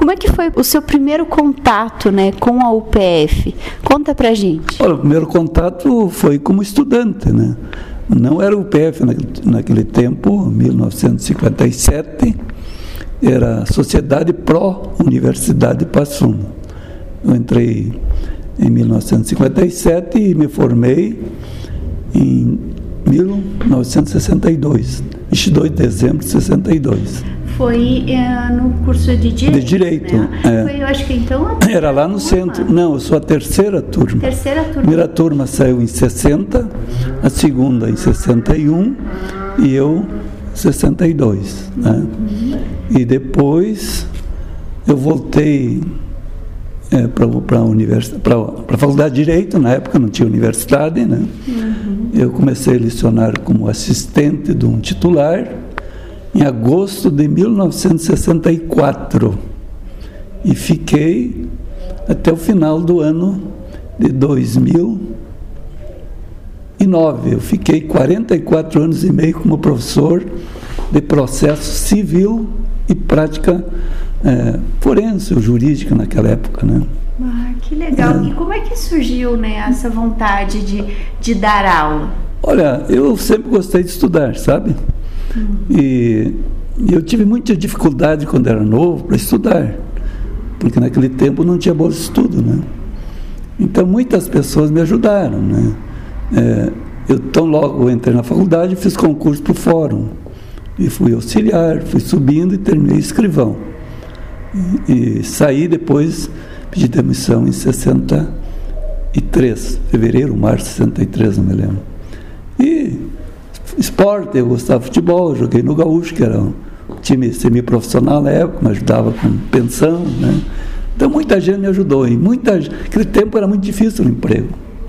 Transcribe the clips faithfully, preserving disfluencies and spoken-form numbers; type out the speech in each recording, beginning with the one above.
como é que foi o seu primeiro contato, né, com a U P F? Conta pra gente. Olha, o primeiro contato foi como estudante, né? Não era U P F naquele, naquele tempo, mil novecentos e cinquenta e sete, era a Sociedade Pró-Universidade de Passo Fundo. Eu entrei em mil novecentos e cinquenta e sete e me formei em mil novecentos e sessenta e dois, vinte e dois de dezembro de sessenta e dois. Foi é, no curso de Direito, de Direito, né? é. Foi, eu acho que então... A Era lá no turma. centro. Não, eu sou a terceira turma. Terceira turma. A primeira turma saiu em sessenta, a segunda em sessenta e um e eu em sessenta e dois. Né? Uhum. E depois eu voltei é, para a Faculdade de Direito, na época não tinha universidade, né? Uhum. Eu comecei a lecionar como assistente de um titular em agosto de mil novecentos e sessenta e quatro e fiquei até o final do ano de dois mil e nove. Eu fiquei quarenta e quatro anos e meio como professor de processo civil e prática é, forense ou jurídica naquela época, né? Ah, que legal. É. E como é que surgiu, né, essa vontade de, de dar aula? Olha, eu sempre gostei de estudar, sabe? Uhum. E, e eu tive muita dificuldade quando era novo para estudar, porque naquele tempo não tinha bolsa de estudo, né? Então muitas pessoas me ajudaram, né? É, eu tão logo entrei na faculdade, fiz concurso para o fórum e fui auxiliar, fui subindo e terminei escrivão e, e saí depois, pedi demissão em sessenta e três, fevereiro, março de sessenta e três, não me lembro. E esporte, eu gostava de futebol, eu joguei no Gaúcho, que era um time semiprofissional na época, me ajudava com pensão, né? Então muita gente me ajudou, e muita, naquele tempo era muito difícil o emprego,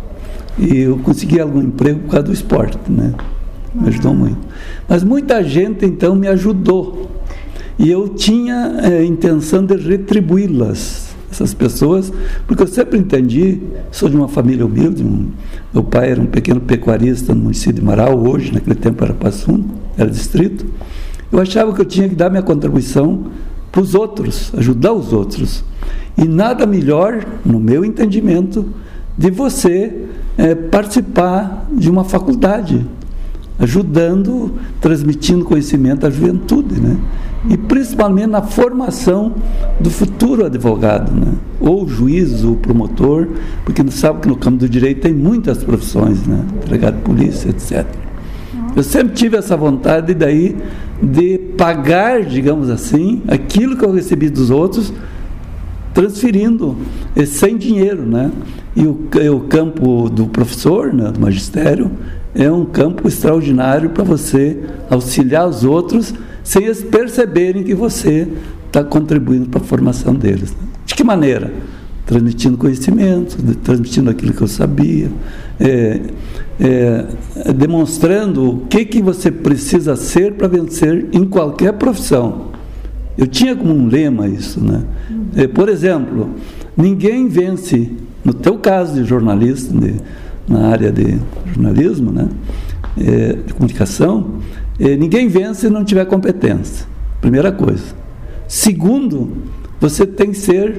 e eu consegui algum emprego por causa do esporte, né? Me ajudou muito. Mas muita gente então me ajudou, e eu tinha é, intenção de retribuí-las, essas pessoas, porque eu sempre entendi, sou de uma família humilde, um, meu pai era um pequeno pecuarista no município de Marau, hoje, naquele tempo era Passo Fundo, era distrito. Eu achava que eu tinha que dar minha contribuição para os outros, ajudar os outros. E nada melhor, no meu entendimento, de você é, participar de uma faculdade, ajudando, transmitindo conhecimento à juventude, né? E principalmente na formação do futuro advogado, né? Ou juiz, ou promotor, porque sabe que no campo do direito tem muitas profissões, né? Delegado de polícia, etcétera. Eu sempre tive essa vontade daí de pagar, digamos assim, aquilo que eu recebi dos outros, transferindo sem dinheiro, né? E o, o campo do professor, né, do magistério, é um campo extraordinário para você auxiliar os outros sem eles perceberem que você está contribuindo para a formação deles. Né? De que maneira? Transmitindo conhecimento, transmitindo aquilo que eu sabia, é, é, demonstrando o que, que você precisa ser para vencer em qualquer profissão. Eu tinha como um lema isso, né? É, por exemplo, ninguém vence, no teu caso de jornalista, de, na área de jornalismo, né? É, de comunicação, é, ninguém vence se não tiver competência, primeira coisa. Segundo, você tem que ser,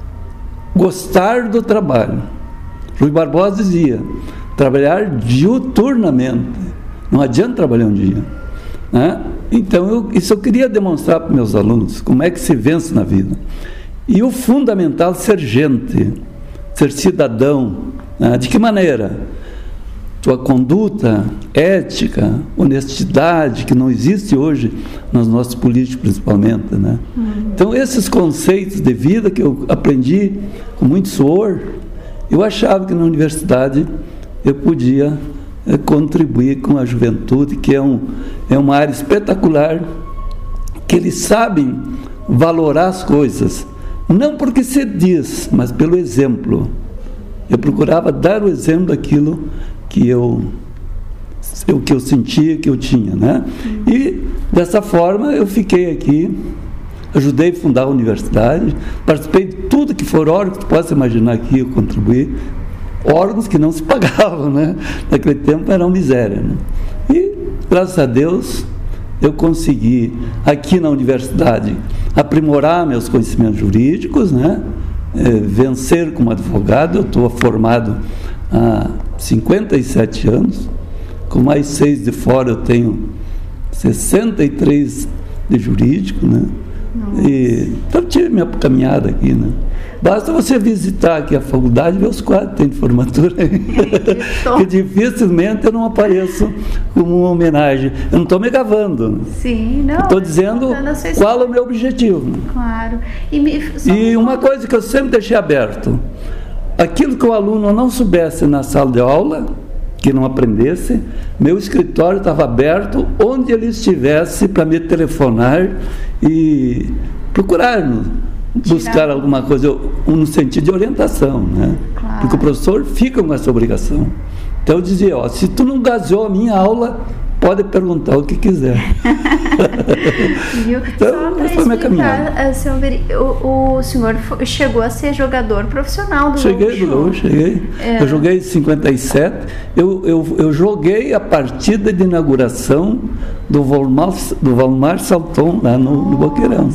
gostar do trabalho. Rui Barbosa dizia, trabalhar diuturnamente, não adianta trabalhar um dia, né? Então, eu, isso eu queria demonstrar para meus alunos, como é que se vence na vida. E o fundamental, ser gente, ser cidadão, né? De que maneira? Tua conduta, ética, honestidade, que não existe hoje nos nossos políticos principalmente, né? Uhum. Então, esses conceitos de vida que eu aprendi com muito suor, eu achava que na universidade eu podia é, contribuir com a juventude, que é, um, é uma área espetacular, que eles sabem valorar as coisas, não porque se diz, mas pelo exemplo. Eu procurava dar o exemplo daquilo que eu, o que eu sentia, que eu tinha, né? E dessa forma eu fiquei aqui, ajudei a fundar a universidade, participei de tudo que for órgão que tu possa imaginar aqui, eu contribuí, órgãos que não se pagavam, né? Naquele tempo era uma miséria, né? E graças a Deus eu consegui aqui na universidade aprimorar meus conhecimentos jurídicos, né? É, vencer como advogado. Eu estou formado há cinquenta e sete anos, com mais seis de fora eu tenho sessenta e três de jurídico, né? E, então tive minha caminhada aqui, né? Basta você visitar aqui a faculdade e ver os quadros que tem de formatura que dificilmente eu não apareço como uma homenagem. Eu não estou me gravando. Sim, não. Estou dizendo qual é o meu objetivo. Claro. E, me, e uma coisa que eu sempre deixei aberto: aquilo que o aluno não soubesse na sala de aula, que não aprendesse, meu escritório estava aberto onde ele estivesse para me telefonar e procurar-nos, buscar alguma coisa no sentido de orientação, né? Claro. Porque o professor fica com essa obrigação. Então eu dizia, ó, se tu não gaseou a minha aula, pode perguntar o que quiser. Então, essa foi a minha caminhada. Senhor, o, o senhor chegou a ser jogador profissional do Cheguei Gaúcho. do Gaúcho, cheguei. É. Eu joguei em cinquenta e sete. Eu, eu, eu joguei a partida de inauguração do Valmar, do Valmar Salton, lá no, Nossa, no Boqueirão.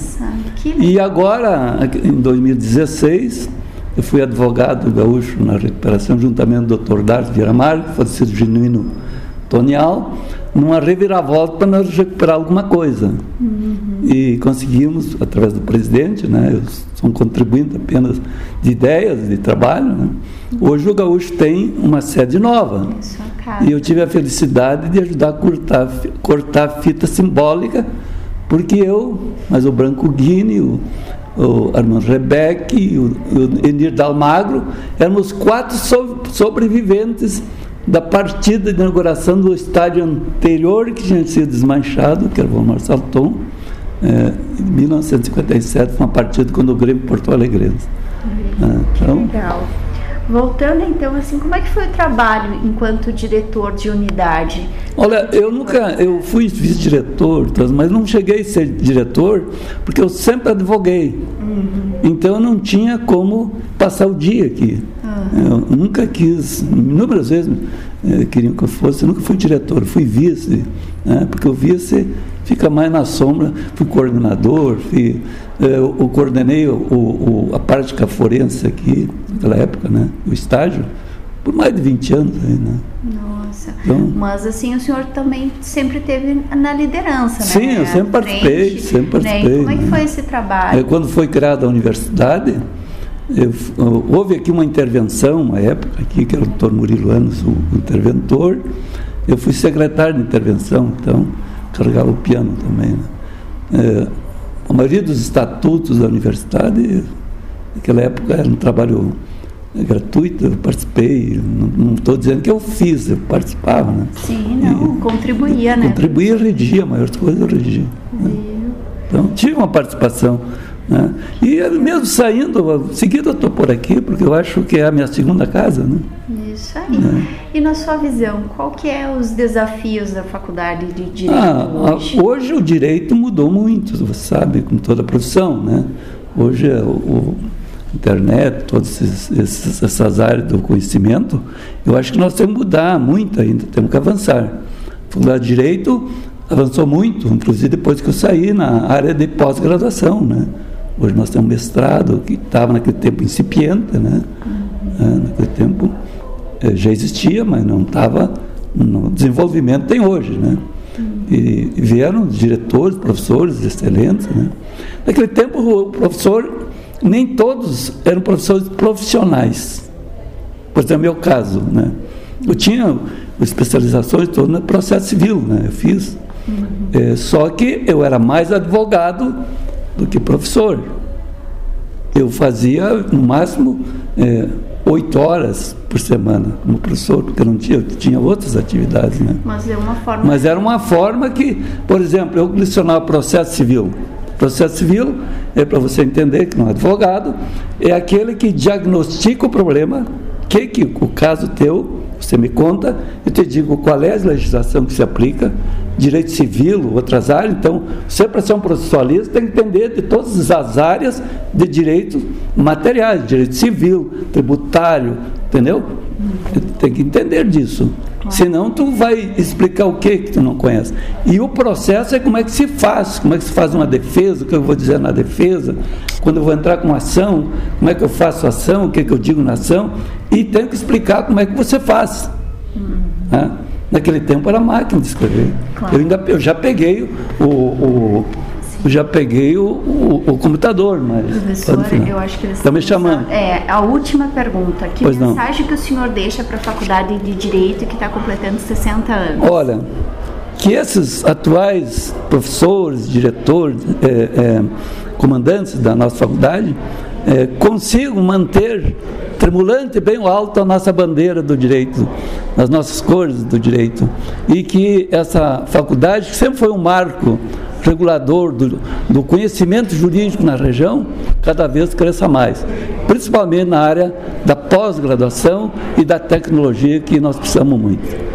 E agora, em dois mil e dezesseis, eu fui advogado do Gaúcho na recuperação, juntamente com o doutor Darcio Vieira Marques, falecido Genuíno Tonial, numa reviravolta para nós recuperar alguma coisa. Uhum. E conseguimos, através do presidente, né, eu sou um contribuinte apenas de ideias, de trabalho, né? Hoje o Gaúcho tem uma sede nova. E eu tive a felicidade de ajudar a cortar, cortar a fita simbólica, porque eu, mas o Branco Guine, o, o Armando Rebeck, o, o Enir Dalmagro, éramos quatro so, sobreviventes da partida de inauguração do estádio anterior, que tinha sido desmanchado, que era o Valmar Salton, é, em mil novecentos e cinquenta e sete, foi uma partida quando o Grêmio Porto Alegrense. É, então, legal. Voltando então, assim, como é que foi o trabalho enquanto diretor de unidade? Olha, eu nunca, eu fui vice-diretor, mas não cheguei a ser diretor, porque eu sempre advoguei. Uhum. Então eu não tinha como passar o dia aqui. Uhum. Eu nunca quis, inúmeras vezes eh, queriam que eu fosse, eu nunca fui diretor, fui vice, né, porque o vice fica mais na sombra. Fui coordenador, fui, eh, eu, eu coordenei o, o, a parte forense aqui, naquela época, né, o estágio, por mais de vinte anos aí, né? Nossa, então, mas assim, o senhor também sempre teve na liderança, né? Sim, eu sempre participei, frente, sempre participei. Né? Como é que foi esse trabalho? Quando foi criada a universidade, eu, houve aqui uma intervenção, uma época aqui, que era o doutor Murilo Anos, o interventor. Eu fui secretário de intervenção, então carregava o piano também, né? É, a maioria dos estatutos da universidade, naquela época, era um trabalho gratuito, eu participei, não estou dizendo que eu fiz, eu participava, né? Sim, não, e, contribuía, né? Contribuía, redia, a maior coisa eu redia. Né? Então, tive uma participação, né? E mesmo saindo, seguida eu estou por aqui, porque eu acho que é a minha segunda casa, né? Isso aí. Né? E na sua visão, qual que é os desafios da faculdade de Direito ah, hoje? Hoje o direito mudou muito, você sabe, com toda a profissão, né? Hoje o, o internet, todas esses, essas áreas do conhecimento, eu acho que nós temos que mudar muito ainda, temos que avançar. A faculdade de Direito avançou muito, inclusive depois que eu saí na área de pós-graduação, né? Hoje nós temos mestrado, que estava naquele tempo incipiente, né? Uhum. É, naquele tempo é, já existia, mas não estava no desenvolvimento que tem hoje, né? Uhum. E, e vieram diretores, professores excelentes, né? Naquele tempo o professor, nem todos eram professores profissionais. Por exemplo, meu caso, né? Eu tinha especializações todas no processo civil, né? Eu fiz. Uhum. É, só que eu era mais advogado do que professor. Eu fazia, no máximo, é, oito horas por semana como professor, porque eu não tinha, eu tinha outras atividades, né? Mas é uma forma... Mas era uma forma que, por exemplo, eu lecionava processo civil. Processo civil, é para você entender que não é advogado, é aquele que diagnostica o problema, que, que o caso teu, você me conta, eu te digo qual é a legislação que se aplica, direito civil, outras áreas. Então, você, para ser um processualista, tem que entender de todas as áreas de direitos materiais, direito civil, tributário, entendeu? Tem que entender disso. Claro. Senão tu vai explicar o que que tu não conhece. E o processo é como é que se faz, como é que se faz uma defesa, o que eu vou dizer na defesa, quando eu vou entrar com uma ação, como é que eu faço a ação, o que que eu digo na ação, e tenho que explicar como é que você faz. Uhum. Né? Naquele tempo era máquina de escrever. Claro. Eu, ainda, eu já peguei o... o Eu já peguei o, o, o computador, mas... Professor, eu acho que eles estão me chamando. É, a última pergunta. Que pois mensagem não. que o senhor deixa para a Faculdade de Direito que está completando sessenta anos? Olha, que esses atuais professores, diretores, é, é, comandantes da nossa faculdade é, consigam manter tremulante bem alto a nossa bandeira do direito, as nossas cores do direito, e que essa faculdade, que sempre foi um marco regulador do, do conhecimento jurídico na região, cada vez cresça mais, principalmente na área da pós-graduação e da tecnologia, que nós precisamos muito.